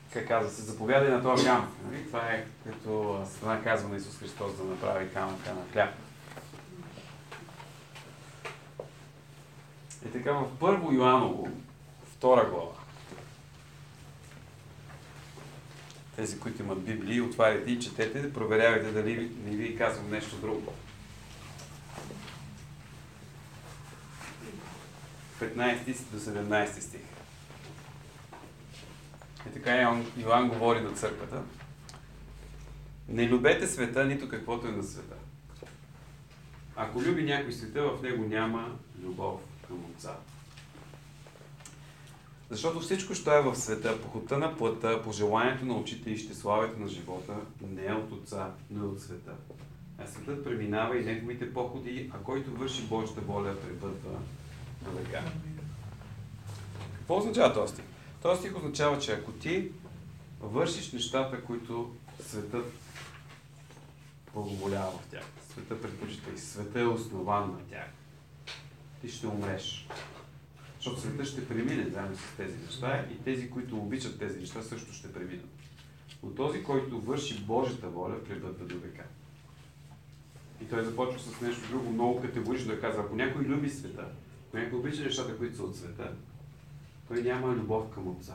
как казва се, заповядай на този камък. Нали? Това е като Сатана казва на Исус Христос да направи камъка на хляб. И така в 1 Йоаново, 2 глава. Тези, които имат Библии, отваряйте и четете, проверявайте дали не ви казвам нещо друго. 15 до 17 стих. И така Йоан говори до църквата. Не любете света, нито каквото е на света. Ако люби някой света, в него няма любов към Отца. Защото всичко, що е в света, похота на плътта, пожеланието на очите и щеславието на живота, не е от Отца, но е от света. А светът преминава и неговите походи, а който върши Божията воля, пребъдва на века. Какво означава този стих? Този стих означава, че ако ти вършиш нещата, които светът благоволява в тях, света предпочита и света е основан на тях, ти ще умреш. Защото света ще премине заедно с тези неща и тези, които обичат тези неща, също ще преминат. Но този, който върши Божията воля, пребъдва до века. И той започва с нещо друго, много категорично да казва, ако някой люби света, ако някой обича нещата, които са от света, той няма любов към Отца.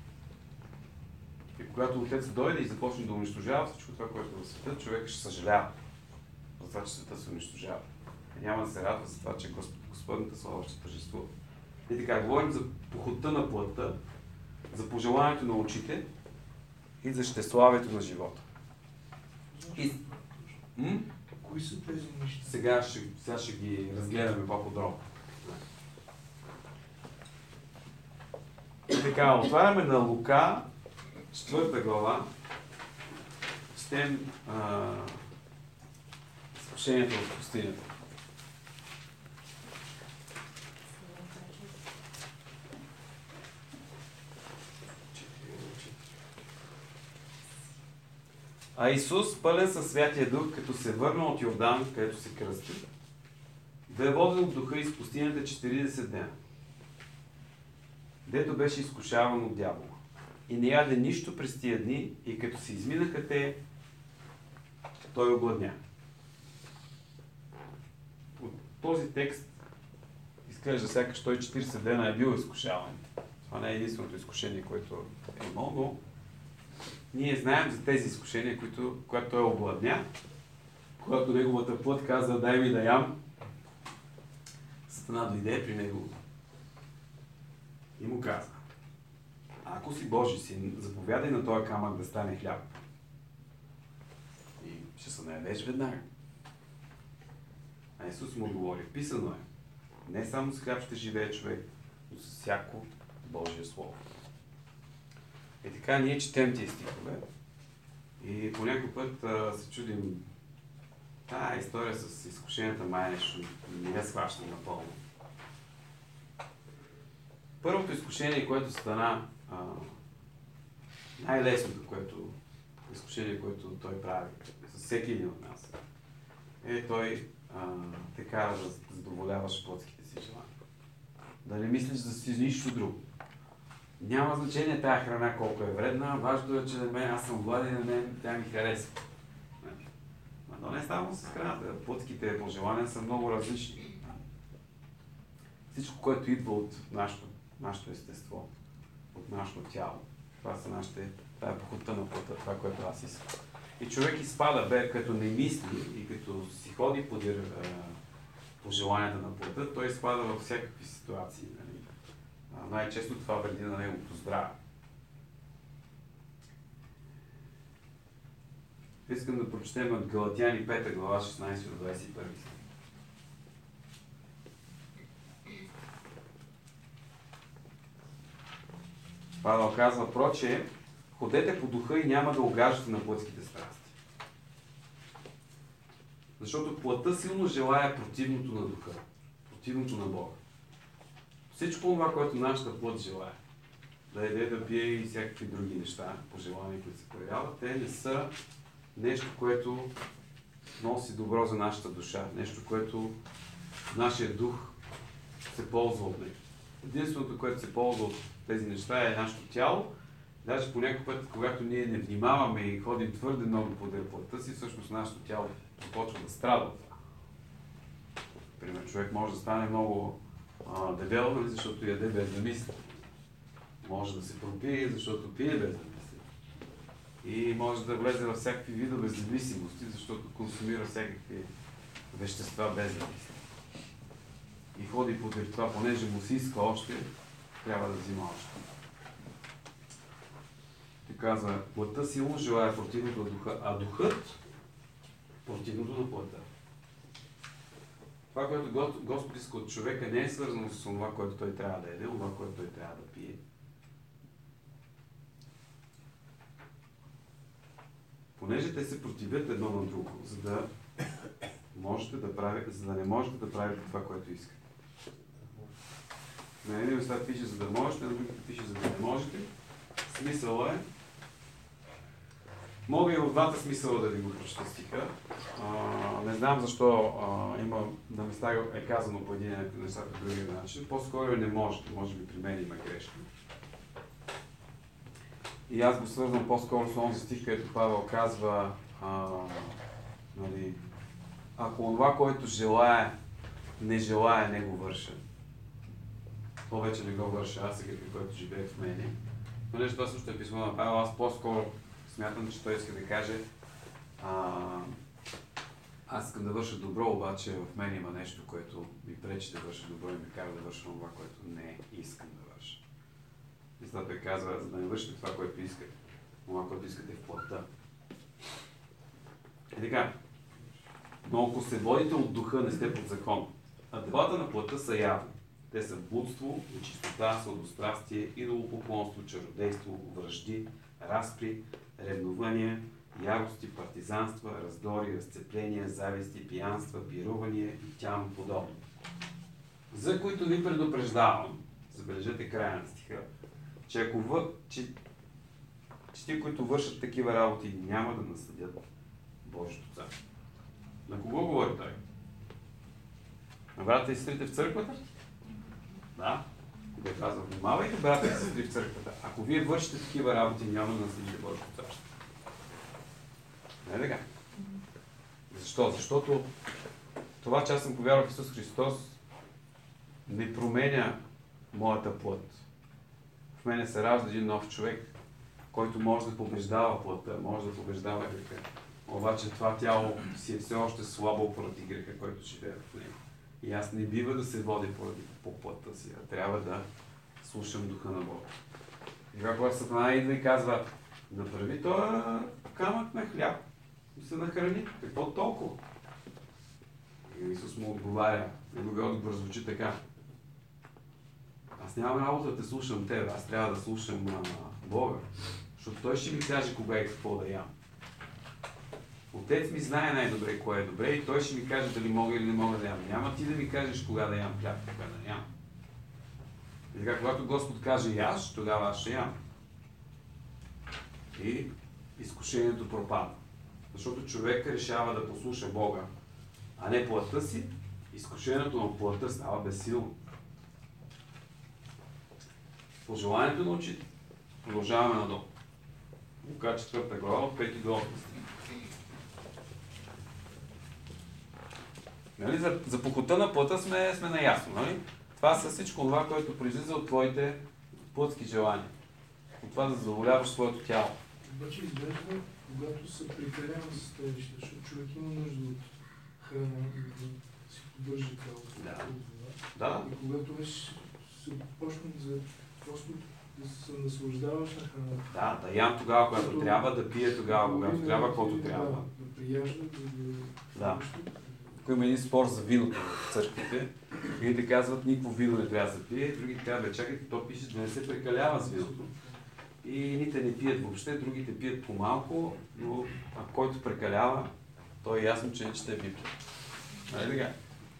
И когато Отец дойде и започне да унищожава всичко това, което е в света, човек ще съжалява за това, че света се унищожава. И няма да се радва за това, че Господната слава ще тържествува. И така, говорим за похота на плътта, за пожеланието на очите и за щеславието на живота. И... Кои са тези неща? Сега ще ги разгледаме по-подробно. И така, отваряме на Лука, 4 глава, четем изкушението в пустинята. А Исус, пълен със Святия Дух, като се върна от Йордан, където се кръсти, бе воден от духа из пустинята 40 дена, дето беше изкушаван от дявола. И не яде нищо през тия дни, и като се изминаха те, той огладня. От този текст изглежда сякаш той 40 дена е бил изкушаван. Това не е единственото изкушение, което е имал, но ние знаем за тези изкушения, когато той огладня, когато неговата плът каза, дай ми да ям, Сатана дойде при него и му каза, ако си Божи син, заповядай на този камък да стане хляб. И ще се наядеш веднага. А Исус му отговори, писано е, не само с хляб ще живее човек, но с всяко Божие Слово. И така ние четем тези стихове и по някой път се чудим, тая история с изкушенията май нещо не я схващам напълно. Първото изкушение, което стана най-лесното, изкушение, което той прави с всеки един от нас, е той те кара да задоволяваш плотските си желания. Да не мислиш за си нищо друго. Няма значение тая храна колко е вредна, важно е, че на мен аз съм гладен и на мен тя ми харесва. Но не само с храната, плътските пожелания са много различни. Всичко, което идва от нашето естество, от нашето тяло, това е похота на плътта, това, което аз искам. И човек изпада, като не мисли и като си ходи подир пожеланията на плътта, той изпада във всякакви ситуации. Най-често това вреди на неговото здраве. Искам да прочетем от Галатяни 5 глава 16 до 21. Павел казва, проче, ходете по духа и няма да угаждате на плътските страсти. Защото плътта силно желая противното на духа, противното на Бога. Всичко това, което нашата плът желая, да яде, да пие и всякакви други неща, пожелания, които се появяват, те не са нещо, което носи добро за нашата душа, нещо, което нашия дух се ползва от него. Единственото, което се ползва от тези неща е нашето тяло, Даже по някой път, когато ние не внимаваме и ходим твърде много по плътта си, всъщност нашето тяло започва да страда. Примерно, човек може да стане много дебел, нали, защото яде без да мисли. Може да се пропие, защото пие без да мисли. И може да влезе във всякакви видове зависимости, защото консумира всякакви вещества без да мисли. И ходи по това, понеже му се иска още, трябва да взима още. Ти казва, плътта силно желая противното на духа, а духът противното на плътта. Това, което Господ иска от човека, не е свързано с това, което той трябва да яде, това, което той трябва да пие. Понеже те се противят едно на друго, за да не можете да правите това, което искате. На едни места пише за да можете, на другите пише за да не можете. Смисъла е. Мога и от двата смисъла да ви го прочета стиха. Не знам защо има на места е казано по един нещата по другия начин. По-скоро не можете, може би при мен има грешка. И аз го свързвам по-скоро с онзи стих, където Павел казва, нали, ако това, което желая, не желая, не го върша. То вече не го върша, аз сега, който живее в мене. Но нещо това също е писмо на Павел, аз по-скоро смятам, че той иска да каже, аз искам да върша добро, обаче в мен има нещо, което ми пречи да върша добро и ме кара да върша това, което не искам да върша. И той казва, за да не вършите това, което искате, това, което искате в плътта. И така, но ако се водите от духа, не сте под закон. А делата на плътта са явни. Те са блудство, нечистота, сладострастие, идолопоклонство, чародейство, вражди, разпри, ревнования, ярости, партизанства, раздори, разцепления, зависти, пиянства, пирувания и тям подобно. За които ви предупреждавам, забележете края на стиха, че ти, които вършат такива работи, няма да наследят Божието царство. На кого говори той? На брата и сестрите в църквата? Да. Кога казва, внимавайте, брата и сестри в църквата. Ако вие вършите такива работи, няма да наследите Божието царство. Не е така. Защо? Защото това, че аз съм повярвал в Исус Христос, не променя моята плът. В мене се ражда един нов човек, който може да побеждава плътта, може да побеждава греха. Обаче това тяло си е все още слабо поради греха, който живее в него. И аз не бива да се водя по плътта си, а трябва да слушам духа на Бога. И когато Сатана идва и казва, направи този камък на хляб и се нахрани. Какво толкова? И Исус му отговаря. Неговия отговор звучи така. Аз нямам работа да те слушам тебе, аз трябва да слушам Бога. Защото Той ще ми каже кога и какво да ям. Отец ми знае най-добре кое е добре и Той ще ми каже дали мога или не мога да ям. Няма ти да ми кажеш кога да ям хляб, кога да ям. И така, когато Господ каже яш, тогава аз ще ям. И изкушението пропада. Защото човек решава да послуша Бога, а не плътта си, изкушението на плътта става безсилно. Пожеланието на учите. Продължаваме надолу. Лука 4 глава от 5 до 8. Нали? За похота на плътта сме наясно. Нали? Това са всичко това, което произлиза от твоите плътски желания. От това да задоволяваш своето тяло. Обаче изглежда, когато се прекалява с тези неща, защото човек има нужда от храна, да си поддържа тялото. Да. И когато вече се почне просто да се наслаждаваш на храната. Да ям тогава, когато трябва, да пия тогава, когато трябва, каквото трябва. Да прияжда, да. Тук има един спор за виното в църквите. Едните казват, никакво вино не трябва да се пие, другите казват, чакайте, то пише да не се прекалява с виното. И едните не пият въобще, другите пият по-малко, но който прекалява, то е ясно, че не чете Библия. Нали така?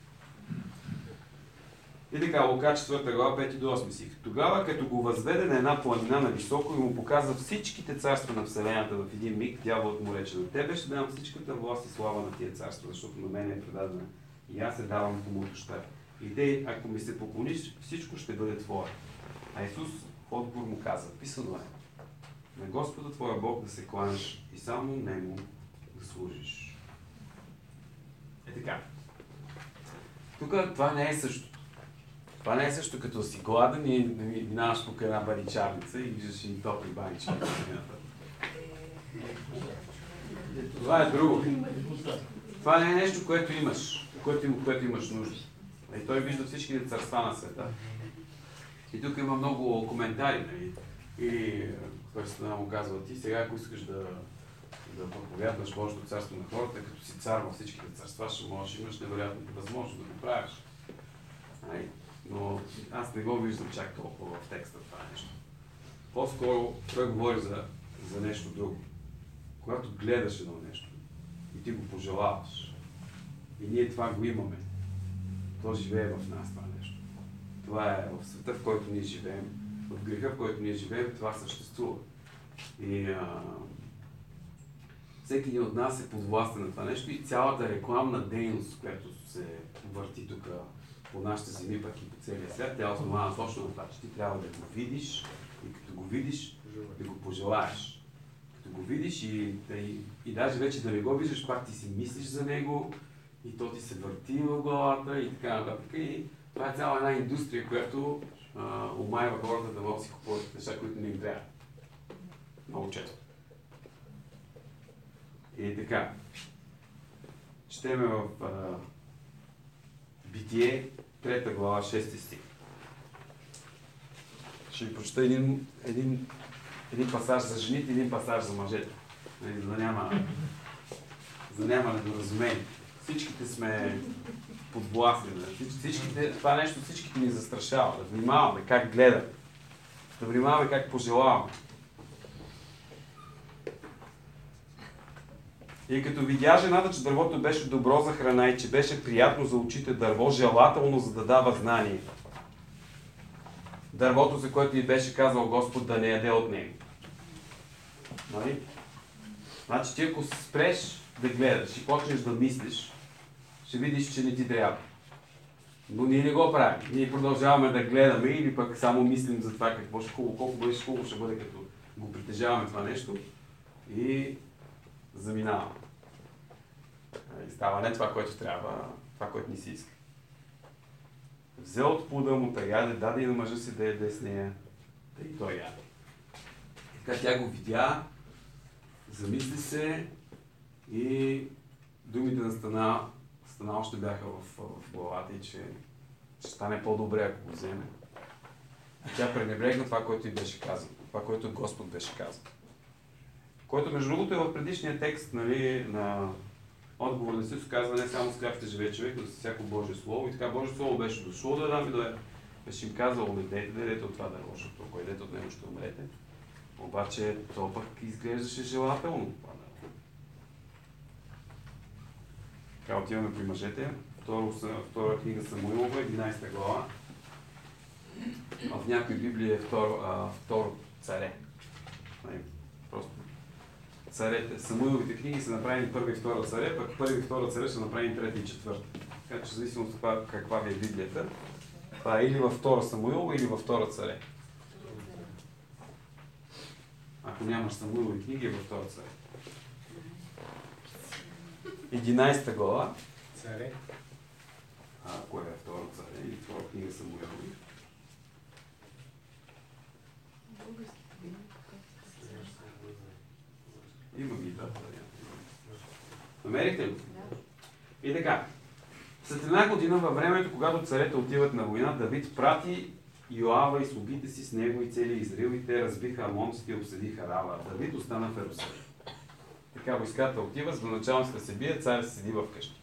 И така, Лука 4 глава, 5 до 8 стих. Тогава, като го възведе на една планина на високо и му показа всичките царства на Вселената в един миг, дяволът му рече, на тебе ще дам всичката власт и слава на тия царства, защото на мен е предадена. И аз се давам комуто ще. И те, ако ми се поклониш, всичко ще бъде твое. А Исус в отговор му каза, писано е. на Господа твоя Бог да се кланяш и само Него да служиш. Е така. Тук това не е същото. Това не е също като си гладен и минаваш по една баничарница и виждаш и топли банички. Това е друго. Това не е нещо, което имаш, което имаш нужда. И той вижда всичките царства на света. И тук има много коментари. Нали? И той се му казва, ти сега, ако искаш да проповядваш Божието царство на хората, като си цар във всичките царства, ще можеш, имаш невероятната възможност да го правиш. Но аз не го виждам чак толкова в текста това нещо. По-скоро той говори за нещо друго. Когато гледаш едно нещо и ти го пожелаваш, и ние това го имаме, то живее в нас това нещо. Това е в света, в който ние живеем, в греха, в който ние живеем, това съществува. И всеки един от нас е подвластен на това нещо и цялата рекламна дейност, която се върти тук по нашите земи, пък и по целия свят, тя е основана точно на това, че ти трябва да го видиш и като го видиш, да го пожелаеш. Като го видиш и даже вече да не го виждаш, пак ти си мислиш за него и то ти се върти в главата и така нататък. И това е цяла една индустрия, която умайва хората да могат да си купуват неща, които не им трябва. Много често. И така. Четеме в Битие, 3 глава, 6 стих. Ще ви прочета един пасаж за жените и един пасаж за мъжете. За да няма недоразумение. Всичките сме подвластни. Това нещо всичките ни застрашава. Да внимаваме как гледаме. Да внимаваме как пожелаваме. И като видя жената, че дървото беше добро за храна и че беше приятно за очите дърво, желателно за да дава знание. Дървото, за което й беше казал Господ да не яде от него. Нали? Значи ти ако спреш да гледаш и почнеш да мислиш, ще видиш, че не ти трябва. Но ние не го правим. Ние продължаваме да гледаме или пък само мислим за това какво ще хубаво, колко беше хубаво ще бъде като го притежаваме това нещо и заминаваме. И става не това, което трябва, това, което ни се иска. Взел от плода му, та яде, даде и на мъжа си да яде с нея, да и той яде. Така тя го видя, замисли се и думите на Стана още бяха в главата и че ще стане по-добре, ако го вземе. И тя пренебрегна това, което й беше казано, това, което Господ беше казал. Който между другото е в предишния текст, нали, на отговор на Исус казва не само с хляб ще живее човек, но с всяко Божие Слово. И така Божие Слово беше дошло до Адам и до Ева. Беше им казал, не дайте от това дърво, защото ако идете от него ще умрете. Обаче то пък изглеждаше желателно това дърво. Така отиваме при мъжете. Втора книга Самуилова, 11 глава. В някои Библии е второ царе. Просто царете, Самуиловите книги са направени първа и втора царе, пък първи и втора царе са направени трета и четвърта. Така че, зависимо от това каква ви е Библията, това е или във втора Самуилова, или във втора царе. Ако нямаш Самуилови книги, е във втора царе. 11 глава. Царе. Кое е втора царе или втора книга Самуилови? Има ги двата варианта. Намерихте ли? И така. След една година във времето, когато царете отиват на война, Давид прати Йоава и слугите си с него и цели Израил и те разбиха амонците и обсъдиха Рава. Давид остана в Ерусалим. Така войската отива, за да началницата се бие, царят седи в къща.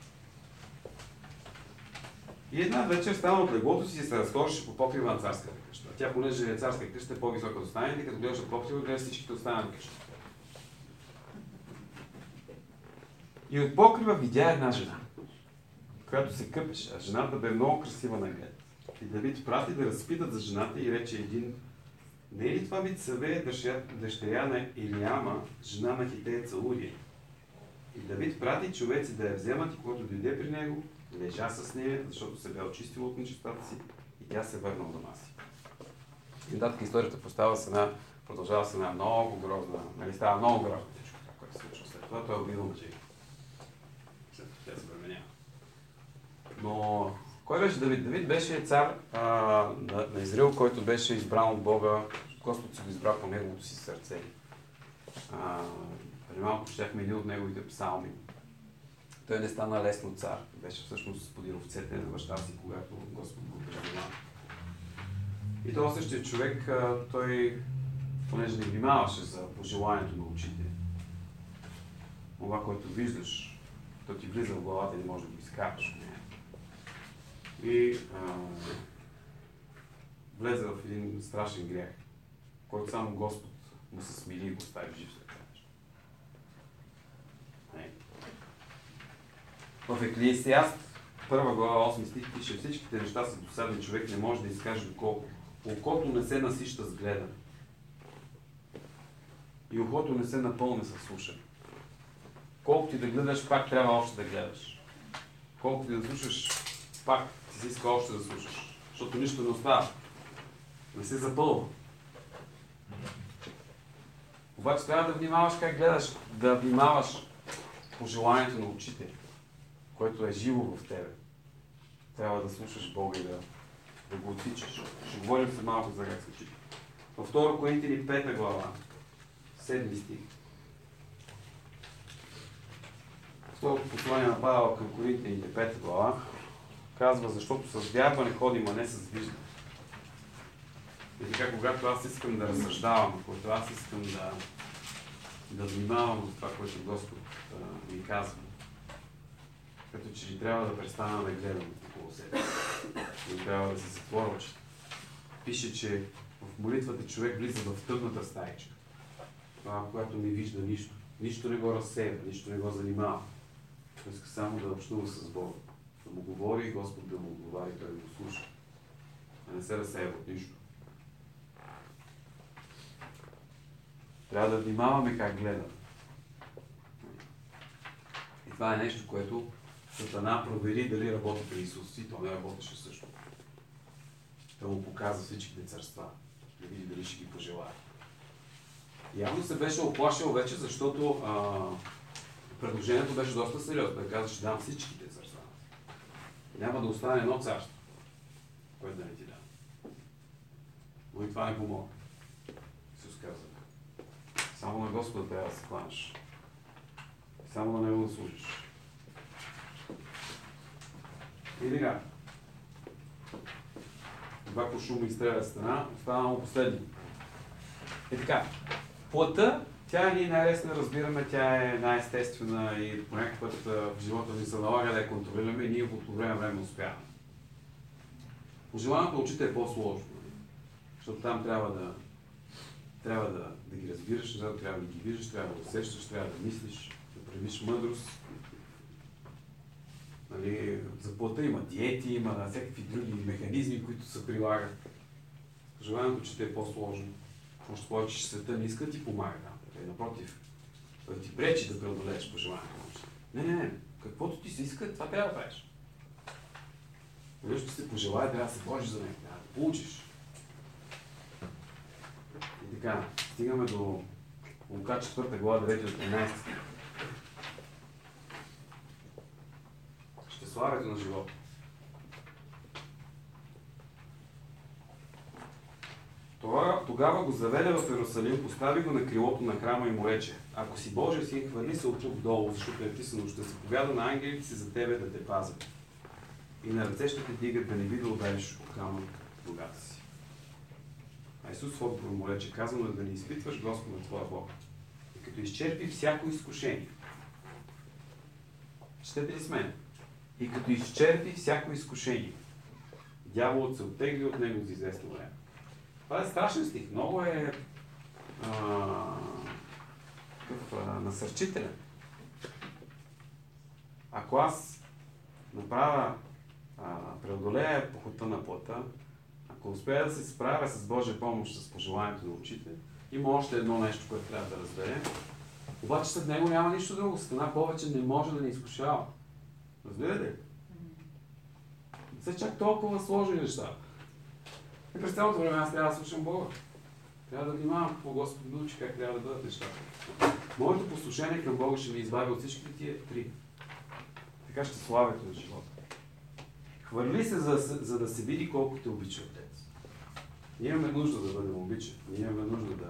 И една вечер стана от леглото си и се разхождаше по покрива на царската къща. Тя, понеже е царска къща, е по-висока от останалите, като гледаш от покрива, гледаш всичките останали къщи. И от покрива видя една жена, която се къпеше, а жената бе много красива на глед. И Давид прати да разпитат за жената и рече един: не е ли това Бетсавея, дъщеря на Илиама, жена на хитееца Урия? И Давид прати човеци да я вземат и когато дойде при него, лежа с нея, защото се бе очистила от нечистата си и тя се върна у дома си. И нататък историята поставя с една продължава се една много грозна, нали, става много грозна всичко това, което се случва след това. Той е убил мъже. След това тя се пременява. Но кой беше Давид? Давид беше цар на Израил, който беше избран от Бога. Господ си го избра по неговото си сърце. Преди малко щяхме един от неговите псалми. Той не стана лесно цар. Беше всъщност подир овцете на баща си, когато Господ го преживя. И този същия човек, той, понеже не внимаваше за пожеланието на очите, това, което виждаш, то ти влиза в главата и не можеш да го изкараш. И влезе в един страшен грях, който само Господ му се смили и го остави жив. В Еклесиаст, 1 глава, 8 стих пише: всичките неща са досадни, човек не може да изкаже доколко. Окото не се насища с гледане. И ухото не се напълне с слушане. Колко ти да гледаш, пак трябва още да гледаш. Колко ти да слушаш, пак ти се иска още да слушаш. Защото нищо не остава. Не се запълва. Обаче трябва да внимаваш как гледаш, да внимаваш по желанието на очите, което е живо в тебе. Трябва да слушаш Бога и да го отсичаш. Ще говорим се малко за как се чита. Във 2 Коринтияни 5 глава, 7 стих. Второто послание на Павел към Коринтияните 5 глава казва: защото с вярване ходим, а не с виждане. И така, когато аз искам да разсъждавам, когато аз искам да внимавам от това, което Господ ми казва, като че ли трябва да престана да гледам около себе. И трябва да се затворя очите. Пише, че в молитвата човек влиза в тъмната стаичка. Това, когато не вижда нищо. Нищо не го разсева, нищо не го занимава. Той иска само да общува с Бога. Да му говори и Господ да му отговаря и той да го слуша. А не се разсева от нищо. Трябва да внимаваме как гледаме. И това е нещо, което Сатана провери дали работи при Исус, и то не работеше също. Той му показва всичките царства, да види дали ще ги пожелая. Явно се беше оплашил вече, защото предложението беше доста сериозно. Той каза: ще дам всичките царства. Няма да остане едно царство, което да не ти дам. Но и това не помогна. Исус каза: само на Господа трябва да се кланяш. Само на Него да служиш. И така. Това по шум изстреля страна, остава много последно. И така. Плътта, тя ние най-лесно разбираме, тя е най-естествена и по някакъв път в живота ни се налага да я контролираме и ние от време успяваме. Пожеланието на очите е по-сложно, защото там трябва да ги разбираш, трябва да ги виждаш, трябва да усещаш, трябва да мислиш, да проявиш мъдрост. Нали, за плътта има диети, има всякакви други механизми, които се прилагат. Пожеланието, че е по-сложно. Още повече, че света не иска да ти помага там. Напротив, да ти пречи да преодолееш пожеланието. Не. Каквото ти се иска, това трябва да правиш. Нещо се пожелая, трябва да се бориш за него, трябва да получиш. И така, стигаме до Лука 4 глава 9 до 13. Щеславието на живота. Тогава го заведе в Йерусалим, постави го на крилото на храма и му рече: ако си Божия син, хвърли се от тук долу, защото е писано: ще се повяда на ангелите си за тебе да те пазят. И на ръце ще те дигат, да не би да удариш от камък ногата си. А Исус в отговор му рече: казано е да не изпитваш Господа твоя Бог. И като изчерпи всяко изкушение. Четете ли с мен? И като изчерпи всяко изкушение, дяволът се оттегли от него за известно време. Това е страшен стих. Много е насърчителен. Ако аз направя, преодолея похота на плътта, ако успея да се справя с Божия помощ, с пожеланието на очите, има още едно нещо, което трябва да разберем. Обаче след него няма нищо друго. Сатана повече не може да ни изкушава. Разбирате ли? Не са чак толкова сложни неща. И през цялото време аз трябва да слушам Бога. Трябва да внимавам какво Господ научи, как трябва да бъдат нещата. Моето послушание към Бога ще ме избави от всички тия три. Така ще славя този живот. Хвърли се, за да се види колко те обича Отец. Ние имаме нужда да бъдем обичани. Ние имаме нужда да...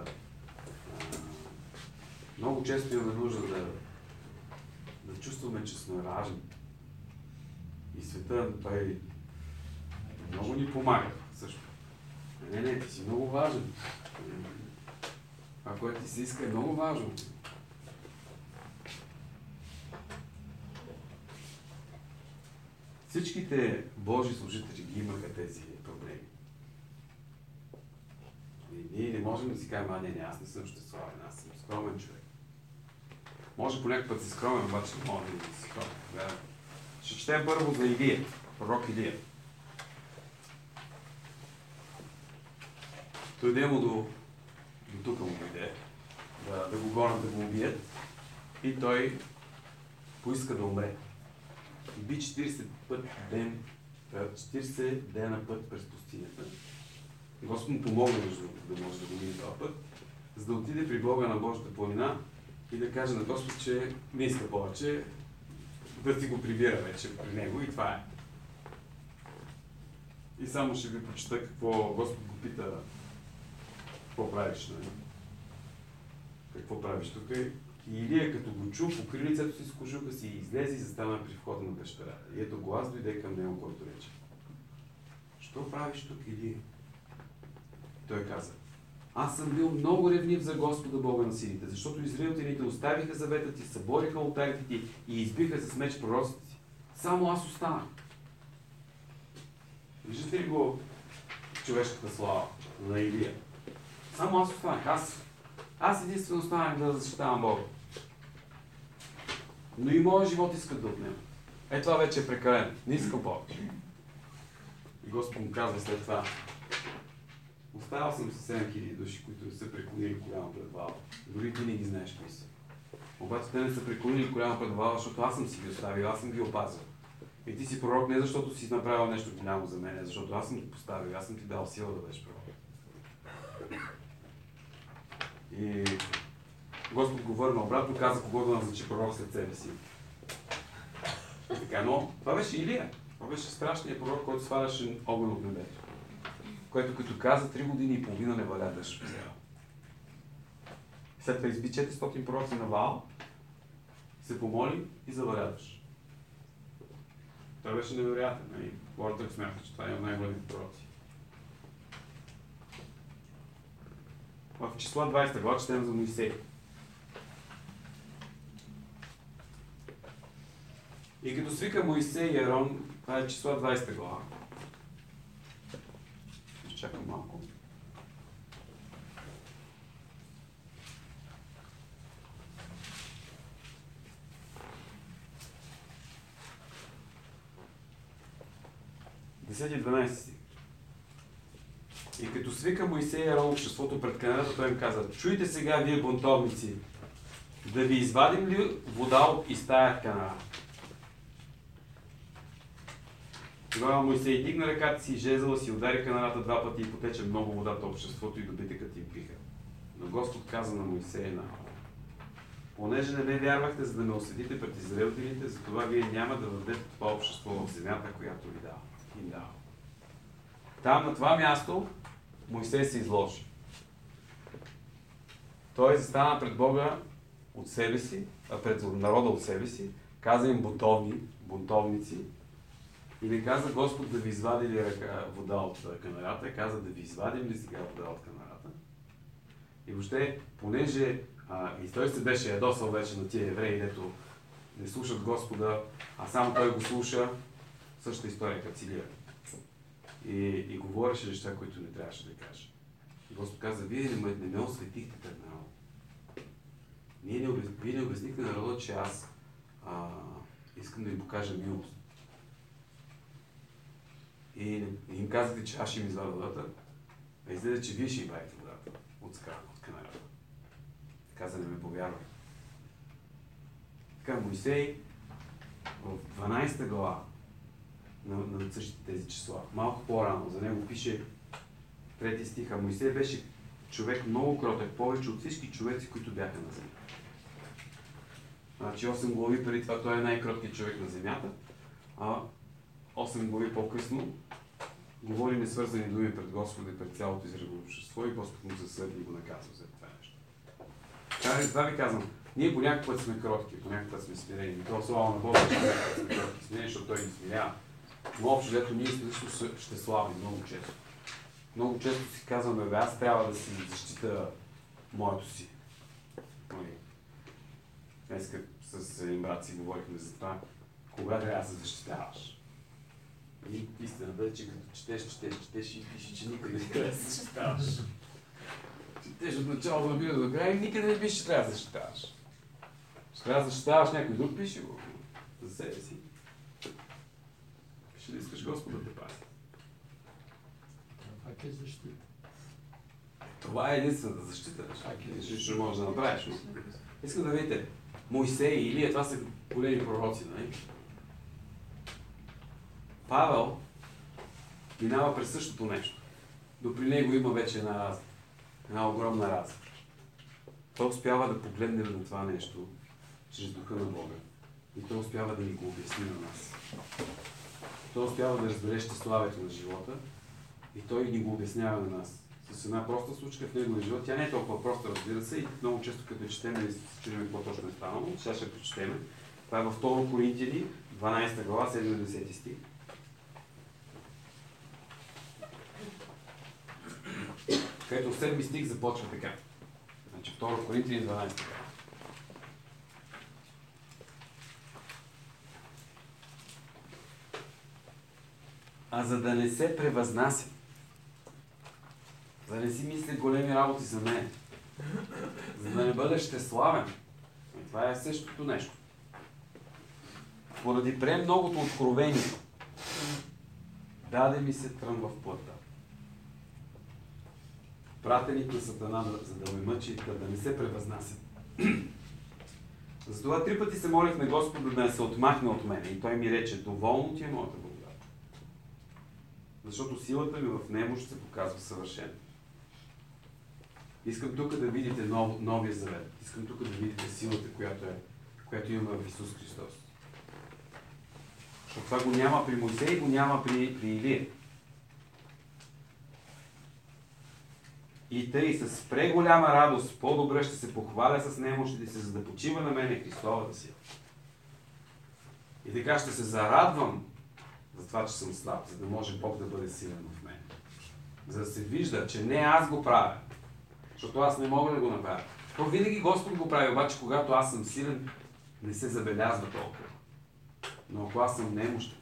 много често имаме нужда да чувстваме, че сме важни. И света, той много ни помага също. Не, ти си много важен. Това, което ти се иска, е много важно. Всичките Божи служители ги имаха тези проблеми. И ние не можем да си кажем, не, аз не съм щеславен, аз съм скромен човек. Може по някакъв път си скромен, обаче не може да си скромен. Ще четем първо за Илия, пророк Илия. Той дойде му до тук му дойде, да го гонят, да го убият. И той поиска да умре. И би 40 дена път през пустинята. Господ му помогна да може да го мине този път, за да отиде при Бога на Божията планина и да каже на Господ, че не иска повече, да си го прибира вече при него и това е. И само ще ви прочета какво Господ го пита, какво правиш, нали? Какво правиш тук? И Илия, като го чу, покри лицето си с кожуха си и излезе и застана при входа на пещерата. И ето глас дойде към него, който рече: що правиш тук, Илия? Той каза: аз съм бил много ревнив за Господа Бога на силите, защото израелтяните оставиха завета ти, събориха олтарите ти и избиха с меч пророците си. Само аз останах. Виждате ли го човешката слава на Илия? Само аз останах. Аз единствено останах да защитавам Бога. Но и моят живот искат да отнема. Това вече е прекалено. Не искам повече. И Господ му казва след това: оставил съм се 7000 души, които са преклонили коляно пред Ваала. Дори ти не ги знаеш кои са. Обаче те не са преклонили коляно пред Ваала, защото аз съм си ги оставил, аз съм ги опазил. И ти си пророк не защото си направил нещо голямо за мен, защото аз съм ти поставил, аз съм ти дал сила да бъдеш пророк. И Господ го върна обратно, каза кого да назначи пророк след себе си. И така, но това беше Илия. Това беше страшният пророк, който сваляше огън от небето. Който като каза 3 години и половина не валя дъжд в Израел. След това изби 400 пророци на Ваал, се помоли и заваля дъжд. Той беше невероятен. Хората смятат, че това е най-големите пророци. В числа 20 глава четем за Моисей. И като свика Моисей и Арон, това е числа 20 глава. Чакам малко. Десети и 12 стих. И като свика Моисей и Арон обществото пред канарата, той им каза: чуйте сега, вие бунтовници, да ви извадим ли вода от из тая канара? Тогава Моисей дигна ръката си и жезъла си, удари канарата 2 пъти и потече много водата от обществото и добитъкът им пиха. Но Господ каза на Моисей и на Арон: понеже не ме вярвахте, за да ме осветите пред израелтяните, затова вие няма да въведете това общество в земята, която ви дава. Там, на това място, Моисей се изложи. Той застана пред Бога от себе си, пред народа от себе си, каза им бунтовници, и не каза Господ да ви извади ли вода от канарата, каза да ви извадим ли сега вода от канарата. И въобще, понеже и той се беше ядосал вече на тия евреи, дето не слушат Господа, а само той го слуша, същата история като Илия. И говореше неща, които не трябваше да каже. И Господ каза: вие не ме осветихте пред народа. Вие не обяснихте на народа, че аз искам да им покажа милост. И им казахте, че аз ще им извадя водата, а изгледа, че вие ще им вадите водата от канарата. Каза: не ме повярвай. Така, Моисей в 12 глава на същите тези числа, малко по-рано, за него пише 3 стих: а Моисей беше човек много кротък, повече от всички човеци, които бяха на земята. Значи 8 глави преди това той е най-кроткият човек на земята, а 8 глави по-късно говори несвързани думи пред Господа и пред цялото Израилово общество и Господ му засъди и го наказва за това нещо. Това ви казвам, ние по някакъв път сме кротки, по някакъв път сме смирени. Това слава на Бога, че сме кротки смирени, защото Той ни смирява. Но общо взето ние също ще славим много често. Много често си казваме, аз трябва да си защита моето си. Днес с един брат си говорихме за това, кога трябва да се защитаваш. И истината е, че като четеш и пишеш, че никъде не трябва да се защитаваш. Четеш от началото на видео до края и никъде не пишеш, че трябва да се защитаваш. Ще трябва да защитаваш някой друг, пише го за себе си. Пише да искаш Господа да те пази. Пак е защита. Това е единствената защита. Ще можеш да направиш. Искам да видите, Мойсей и Илия, това са големи пророци, нали? Павел минава през същото нещо. Но при него има вече една огромна разлика. Той успява да погледне на това нещо чрез духа на Бога. И той успява да ни го обясни на нас. Той успява да разбере щеславието на живота и той ни го обяснява на нас. С една проста случка в неговия живот. Тя не е толкова проста, разбира се, и много често като четеме и се чудим какво точно е станало. Сега ще прочетем. Това е във 2 Коринтияни, 12 глава, 7-10 стих. Където в 7 стих започва така. Значи 2 Коринтияни, 12 глава. А за да не се превъзнася, за да не си мисля големи работи за мен, за да не бъда щеславен. И това е същото нещо. Поради премногото откровение, даде ми се трън в плътта. Пратеник на Сатана, за да ме мъчи, да не се превъзнася. Затова 3 пъти се молих на Господа да не се отмахне от мене. И той ми рече, доволно ти е моята благодат. Защото силата ми в немощ се показва съвършена. Искам тук да видите новия завет. Искам тук да видите силата, която имаме в Исус Христос. Защото това го няма при Мойсей и го няма при Илия. И тъй с преголяма радост по-добре ще се похваля с немощите си, за да почива на мене Христовата сила. И така ще се зарадвам за това, че съм слаб, за да може Бог да бъде силен в мен. За да се вижда, че не аз го правя, защото аз не мога да го направя. То винаги Господ го прави, обаче когато аз съм силен, не се забелязва толкова. Но ако аз съм немощен,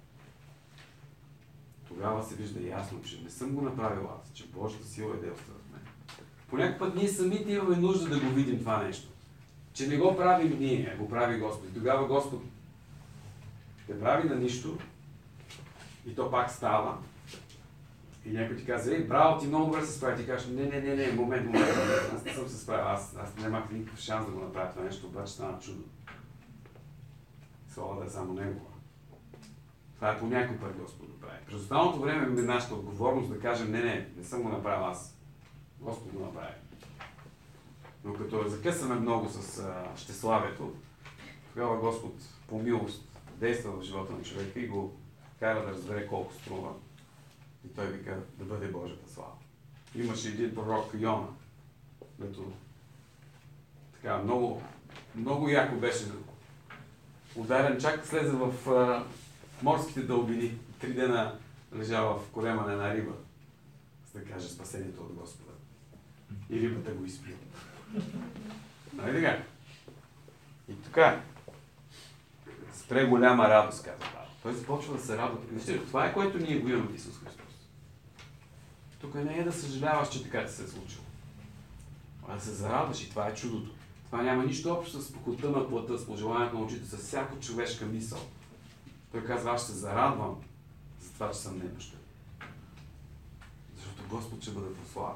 тогава се вижда ясно, че не съм го направил аз, че Божията сила е действала в мен. По някакъв път ние самите имаме нужда да го видим това нещо. Че не го правим ние, го прави Господ. И тогава Господ те прави на нищо и то пак става. И някой ти казва, браво, ти много добре се справи. Ти кажеш, не, момент, аз не съм се справил, аз нямах никакъв шанс да го направя това нещо, обаче стана чудо. Слава да е само Него. Това е по някой път Господ го прави. През останалото време е нашата отговорност да кажем, не съм го направил аз. Господ го направи. Но като закъсаме много с щеславието, тогава Господ по милост действа в живота на човека и го кара да разбере колко струва. И той вика да бъде Божията слава. Имаше един пророк Йона, който така много яко беше ударен, чак слезе в морските дълбини. 3 дена лежава в корема на една риба, за да каже спасението от Господа. И рибата го изпи. Нали така? И така. С преголяма радост, казва Павел. Той започва да се радва. Това е което ние го имаме в Исус Христос. Тук не е да съжаляваш, че така ти се е случило. А да се зарадваш и това е чудото. Това няма нищо общо с похота на плътта, с пожеланието на очите, с всяко човешка мисъл. Той казва, аз ще се зарадвам за това, че съм немощен. Защото Господ ще бъде прославен.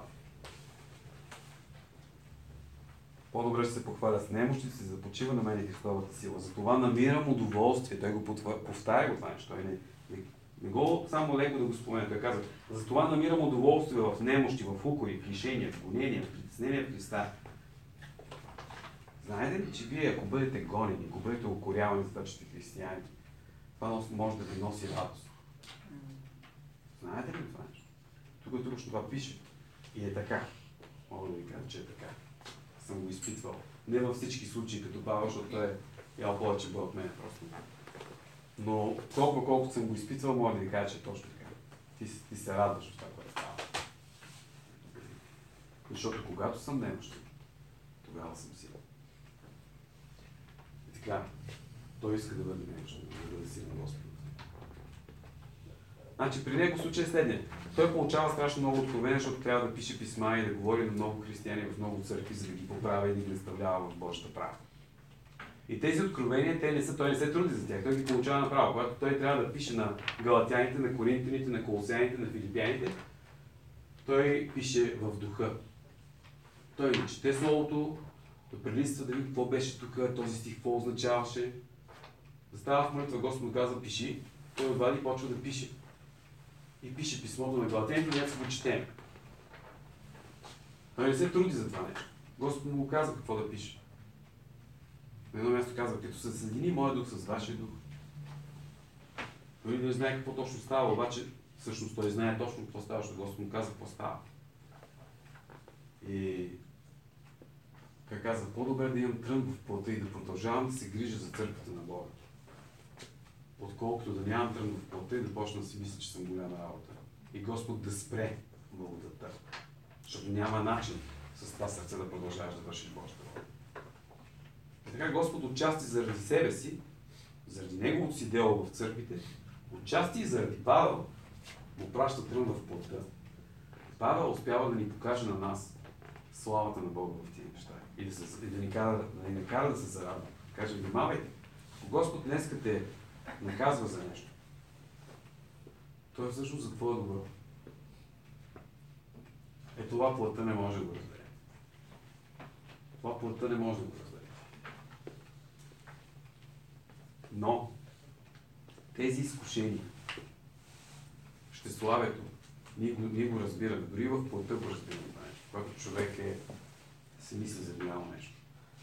По-добре ще се похваля с немощите си, за да почива на мен Христовата сила. Затова намирам удоволствие. Той го повтаря го това нещо. Той Не го само леко да го спомена. Той казва, затова намирам удоволствие в немощи, в укори, в лишения, в гонения, в притеснения в Христа. Знаете ли, че вие, ако бъдете гонени, ако бъдете укорявани за това, че сте християни, това може да ви носи радост. Знаете ли това нещо? Тук точно това пише. И е така. Мога да ви кажа, че е така. Съм го изпитвал. Не във всички случаи, като Павел, защото той е ял повече бъл от мен просто. Но толкова колкото съм го изпитвал, мога да ви кажа, че е точно така. Ти се радваш от това, което става. Защото когато съм немощен, тогава съм силен. И така, той иска да бъде немощен, да бъде силен Господ. Значи при него случай е следния. Той получава страшно много откровения, защото трябва да пише писма и да говори на много християни в много църкви, за да ги поправя и да ги наставлява в Божията правда. И тези откровения, той не се труди за тях, той ги получава направо. Когато той трябва да пише на галатяните, на коринтяните, на колосяните, на филипяните, той пише в духа. Той не чете словото, да прелиства да види какво беше тук, този стих какво означаваше. Да става в молитва, Господ казва, пиши, той отвади и почва да пише. И пише писмото на галатяните и ние го четем. Той не се труди за това нещо. Господ му казва какво да пише. На едно място казва, като се съедини моят дух с вашия дух. Той не знае какво точно става, обаче всъщност той знае точно какво става, защото Господ му казва какво става. И как казва, по-добре да имам трън в плътта и да продължавам да се грижа за църквата на Бога. Отколкото да нямам трън в плътта и да почна да си мисля, че съм голяма работа. И Господ да спре вълдата. Защото няма начин с това сърце да продължаваш да вършиш Божията воля. И така Господ отчасти заради себе си, заради неговото си дело в църквите, отчасти и заради Павел му праща трън в плътта. Павел успява да ни покаже на нас славата на Бога в тия неща. И да ни кара да се зарадва. Каже, внимавайте, ако Господ днеска те наказва за нещо, то е всъщност за твое добро. Е, това плътта не може да го разбере. Това плътта не може да го разбере. Но тези изкушения, щеславието, ние го разбираме. Дори в плътта го разбираме. Когато човек се мисли за голямо нещо.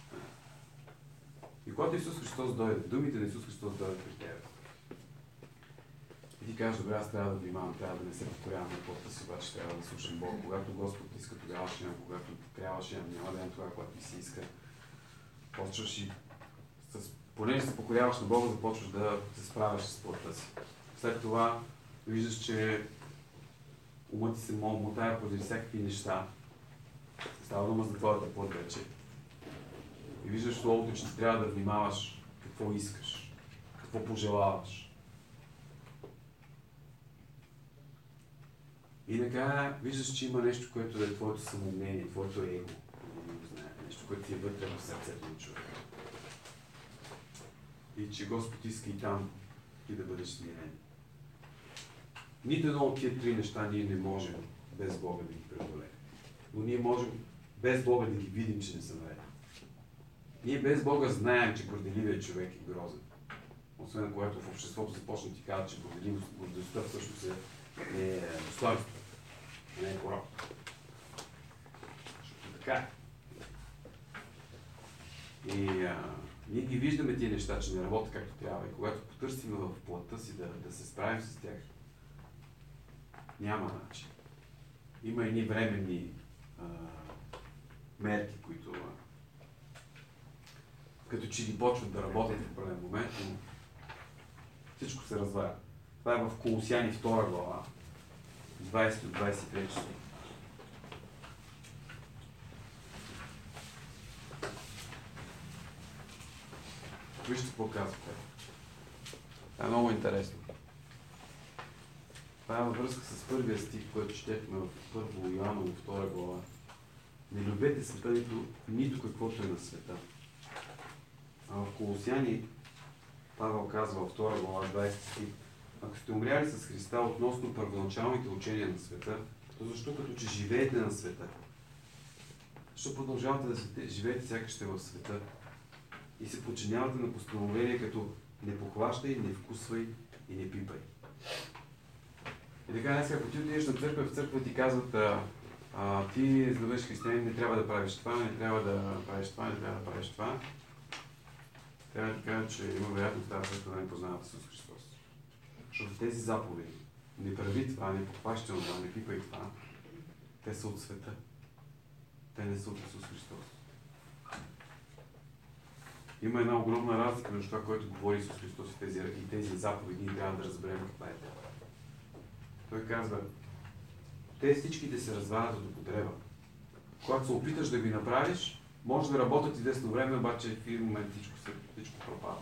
И когато Исус Христос дойде, думите на Исус Христос дойдат при тебе. И ти кажеш, добре, аз трябва да внимавам, трябва да не се повторявам на плътта си, обаче трябва да слушам Бог. Когато Господ иска, тогава ще имам, когато трябва ще имам, няма да имам това, което ми се иска. Почваш и понеже се покоряваш на Бога, започваш да се справяш с плътта си. След това виждаш, че умът ти се мотае поради всякакви неща. Става дума за твоята плът вече. И виждаш словото, че ти трябва да внимаваш какво искаш, какво пожелаваш. И накрая виждаш, че има нещо, което е твоето самомнение, твоето его. Нещо, което ти е вътре в сърцето на човека. И че Господ иска и там ти да бъдеш смирен. Нито едно от тия три неща ние не можем без Бога да ги преодолеем. Но ние можем без Бога да ги видим, че не са наред. Ние без Бога знаем, че горделивият човек е грозен. Освен когато в обществото започне ти казва, че гордостта всъщност е достоинство, а не е порок. Защото така. И ние ги виждаме тия неща, че не работят както трябва. И когато потърсим в плътта си да се справим с тях, няма начин. Има едни временни мерки, които като че ли почват да работят в определен момент, но всичко се разваля. Това е в Колосяни 2 глава, 20-23 стих. Вижте какво казвате. Това е много интересно. Това е във връзка с първия стих, който четехме в 1 Йоанна 2 глава. Не любете света, нито каквото е на света. А в Колосяни Павел казва в 2 глава 20 стих: ако сте умряли с Христа относно първоначалните учения на света, то защо като че живеете на света? Защо продължавате да живеете сякаш сте в света и се подчинявате на постановление като не похващай, не вкусвай и не пипай? И така, днес, ако ти отидеш на църква, в църква ти казват, ти, за да бъдеш християнин, не трябва да правиш това, не трябва да правиш това, не трябва да правиш това. Трябва да ти кажа, че има вероятност тази църква да не познават Исус Христос. Защото тези заповеди, не прави това, не подхващай това, не пипай това, те са от света. Те не са от Исус Христос. Има една огромна разлика между това, което говори Исус Христос и тези заповеди, ние трябва да разберем каква е тя. Той казва, те всичките се развалят от употреба. Когато се опиташ да ги направиш, може да работят и десно време, обаче в един момент всичко пропада.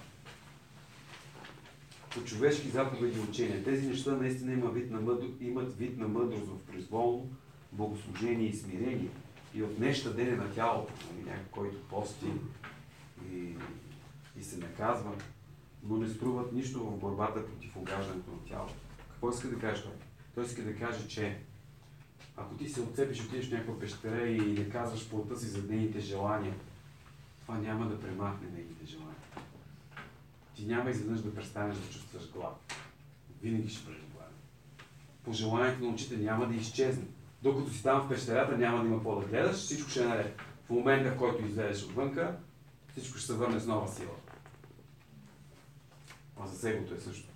По човешки заповеди и учения. Тези неща наистина имат вид на мъдрост в произволно богослужение и смирение. И от неща дене на тялото, някой, който пости и се наказва, но не струват нищо в борбата против огаждането на тялото. Какво иска да каже той? Той иска да каже, че ако ти се отцепиш, отидеш в някаква пещера и не казваш плътта си за нейните желания, това няма да премахне нейните желания. Ти няма изведнъж да престанеш да чувстваш глад. Винаги ще бъдеш гладен. Пожеланието на очите няма да изчезне. Докато си там в пещерата, няма да има какво да гледаш, всичко ще е наред. В момента, в който излезеш отвънка, всичко ще се върне с нова сила. А за сегото е също.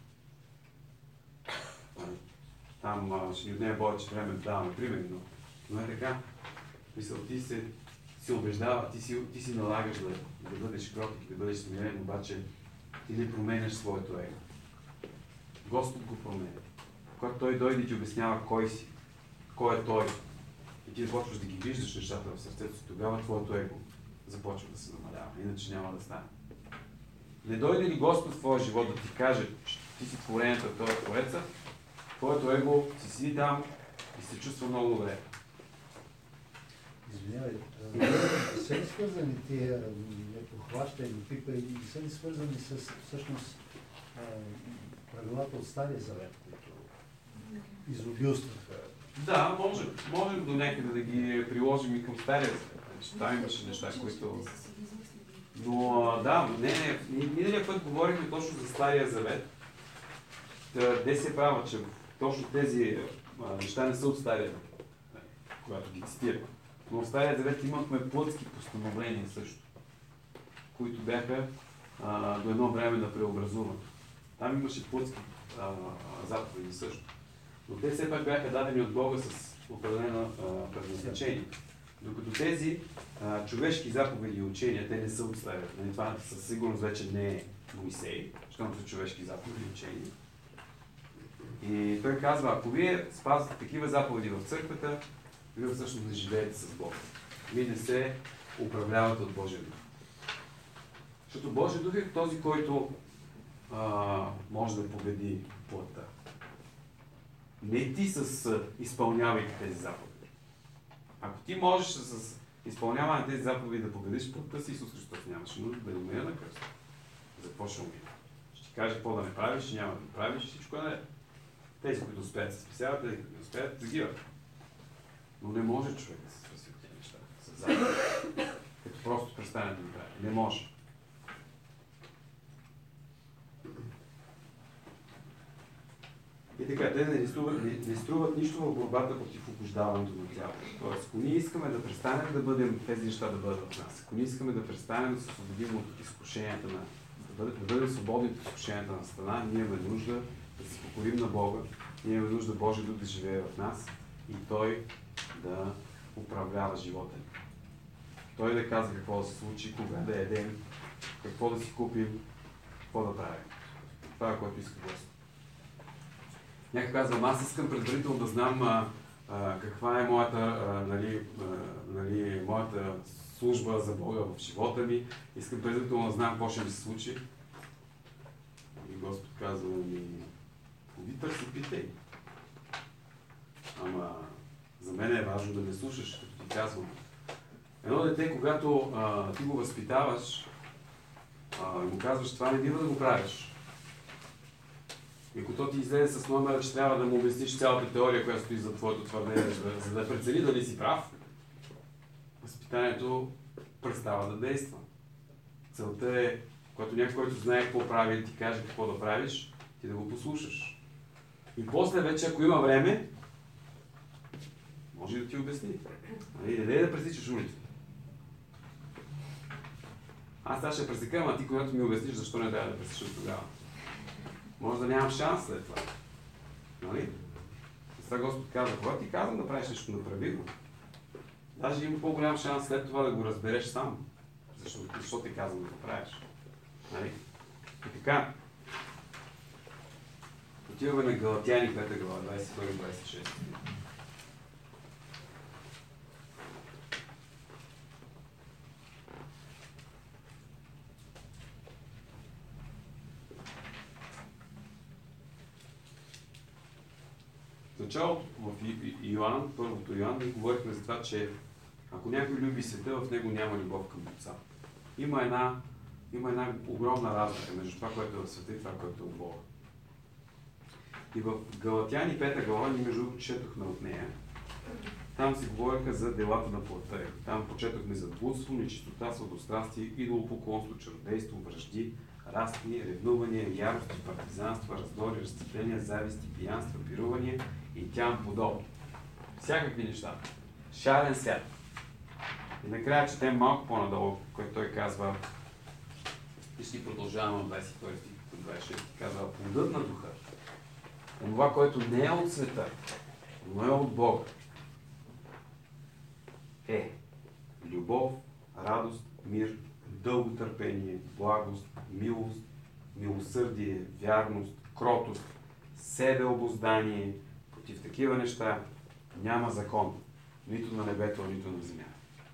Там ще ни отнеме повече време да даваме примери, но е така. Мисъл, ти си убеждава, ти си налагаш да бъдеш кротик, да бъдеш смирен, обаче ти не променяш своето его. Господ го променя. Когато Той дойде и ти обяснява кой си, кой е Той, и ти започваш да ги виждаш нещата в сърцето си, тогава твоето его започва да се намалява, иначе няма да стане. Не дойде ли Господ в твоя живот да ти каже, че ти си творението на този Твореца, твоето его си седи там и се чувства много добре. Извинявай, не са ли свързани тия непохваща или пипа, и не са ли свързани с всъщност правилата от Стария Завет, които изобилстваха? Да, можем до някъде да ги приложим и към Стария Завет. Там имаше неща, които... Но да, миналия път говорихме точно за Стария Завет. Де се права, че точно тези неща не са от Стария Завет, когато ги цитирам. Но в Стария Завет имахме плътски постановления също, които бяха до едно време на преобразуването. Там имаше плътски заповеди също. Но те все пак бяха дадени от Бога с определено предназначение. Докато тези човешки заповеди и учения, те не са от Стария Завет. Това със сигурност вече не е Моисей, защото са човешки заповеди и учения. И той казва, ако вие спазвате такива заповеди в църквата, вие всъщност не живеете с Бога. Вие не се управлявате от Божия дух. Защото Божия дух е този, който може да победи плътта. Не ти с изпълнявайки тези заповеди. Ако ти можеш с изпълняване на тези заповеди да победиш плътта си, Исус Христос нямаше нужда да умира на кръста. За какво ще умира? Ще ти каже какво да не правиш, няма да не правиш, всичко е наред. Тези, които успеят се спасяват, тези, които не успеят, загиват. Но не може човек да се спаси от тези неща. С заповеди. Като просто престане да ги прави. Не може. И така, те не струват нищо в борбата против угождаването на тялото. Тоест, ако ние искаме да престанем да бъдем тези неща да бъдат в нас, ако ние искаме да престанем да се освободим от изкушенията да бъдем свободни от изкушенията на страна, ние имаме нужда да се покорим на Бога, ние имаме нужда Божия дух да живее в нас и Той да управлява живота ни. Той да казва какво да се случи, кога да ядем, какво да си купим, какво да правим. Това е което иска Господ. Някой казва, аз искам предварително да знам каква е моята служба за Бога в живота ми. Искам предварително да знам какво ще ми се случи. И Господ казва ми, ходи търси, питай. Ама за мен е важно да ме слушаш, като ти казвам. Едно дете, когато ти го възпитаваш, и му казваш, това не бива да го правиш. И ако то ти излезе с номера, че трябва да му обясниш цялата теория, която стои за твоето твърдение, за да прецени дали си прав, възпитанието престава да действа. Целта е, когато някой, който знае какво прави, ти каже какво да правиш, ти да го послушаш. И после вече, ако има време, може да ти обясни. Нали, не да пресичаш улицата. Аз сега ще пресекам, а ти, когато ми обясниш, защо не трябва да пресичаш тогава. Може да нямам шанс след това. Нали? Сега Господ казва, когато ти казвам да правиш нещо, направи го. Даже има по-голям шанс след това да го разбереш сам. Защо ти казвам да го правиш. Нали? И така, отиваме на Галатяни 5 глава, 22-26. В началото в Йоан, първото Йоан, ние говорихме за това, че ако някой люби света, в него няма любов към Отца. Има една огромна разлика между това, което е в света и това, което е от Бога. И в Галатяни 5 глава, ние между другото четохме от нея, там си говориха за делата на плътта. Там почетохме за блудство, нечистота, сладострастие, идолопоклонство, чародейство, вражди, разпни, ревнувания, ярости, партизанства, раздори, разцепления, зависти, пиянства, пирувания и тям подобни. Всякакви неща. Шарен свят. И накрая четем малко по-надолу, което той казва, и ще продължаваме от 22 стих до 26, казва, плодът на духа. Това, което не е от света, но е от Бога, е любов, радост, мир, дълготърпение, благост, милост, милосърдие, вярност, кротост, себеобуздание. Против такива неща няма закон, нито на небето, нито на земята.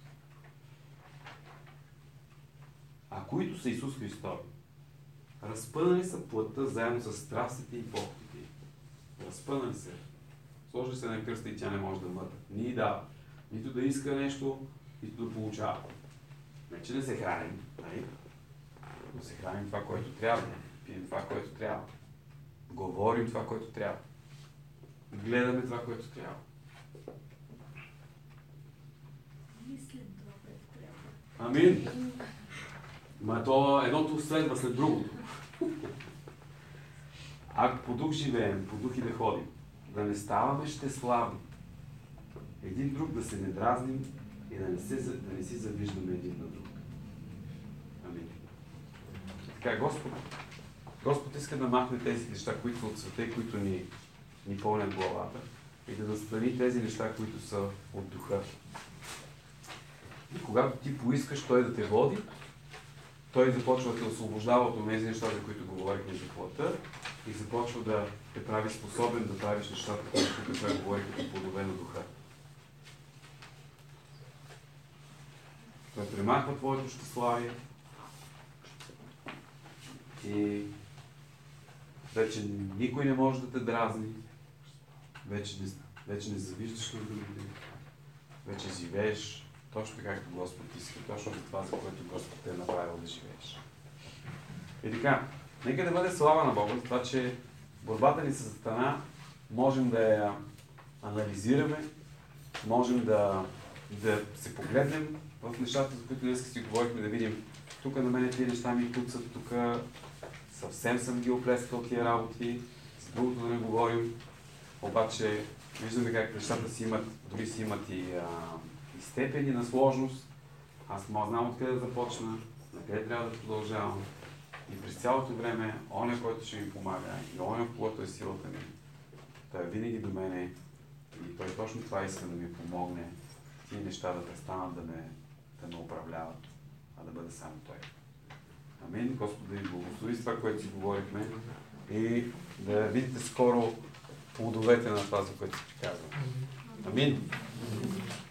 А които са Исус Христос, разпънали са плътта заедно с страстите и похотите. Разпънали се. Сложи се на кръста и тя не може да мърда. Ни дава. Нито да иска нещо, нито да получава. Не, че не се храним, нали? Но се храним това, което трябва. Пием това, което трябва. Говорим това, което трябва. Гледаме това, което трябва. Мислим това, което трябва. Амин. Ма то едното следва след другото. Ако по дух живеем, по дух и да ходим, да не ставаме щеславни, един друг да се не дразним и да не си завиждаме един на друг. Амин. Така, Господ иска да махне тези неща, които са от света и които ни пълнят главата и да настрани тези неща, които са от духа. И когато ти поискаш Той да те води, Той започва да те освобождава от тези неща, за които говорихме за плътта, и започва да те прави способен да правиш нещата, които тук той говори като плодове на духа. Той премахва твоето щеславие и вече никой не може да те дразни, вече не завиждаш на другите, вече живееш точно както Господ иска, точно за това, за което Господ те е направил да живееш. И така, нека да бъде слава на Бога за това, че борбата ни с Сатана можем да я анализираме, можем да се погледнем в нещата, за които днес си говорихме, да видим тук на мене тези неща ми куцат, тук съвсем съм ги оплескал тия работи, за другото да не говорим, обаче виждаме как нещата си имат, дори си имат и степени на сложност. Аз знам откъде да започна, на къде трябва да продължавам. И през цялото време, оня, който ще ми помага, и оня, в когото е силата ми, той е винаги до мене и той точно това иска да ми помогне, тия неща да престанат да ме управляват, а да бъде само Той. Амин. Господ да ви благослови с това, което си говорихме и да видите скоро плодовете на това, за което си казвам. Амин.